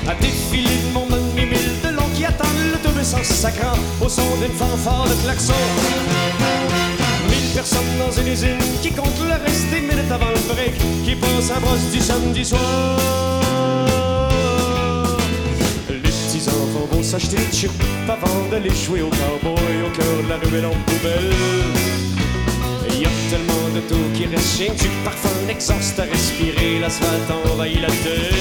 À défiler de monde en mille de long qui attendent l'autobus en sacrant au son d'une fanfare de klaxon. 1000 personnes dans une usine qui comptent le reste des minutes avant le break, qui passent à brosse du samedi soir. Les petits enfants vont s'acheter des chips avant d'aller jouer au cowboy au cœur de la ruelle en poubelle. Y a tellement de taux qui restent, rien que du parfum d'exhaust à respirer, l'asphalte envahit la tête.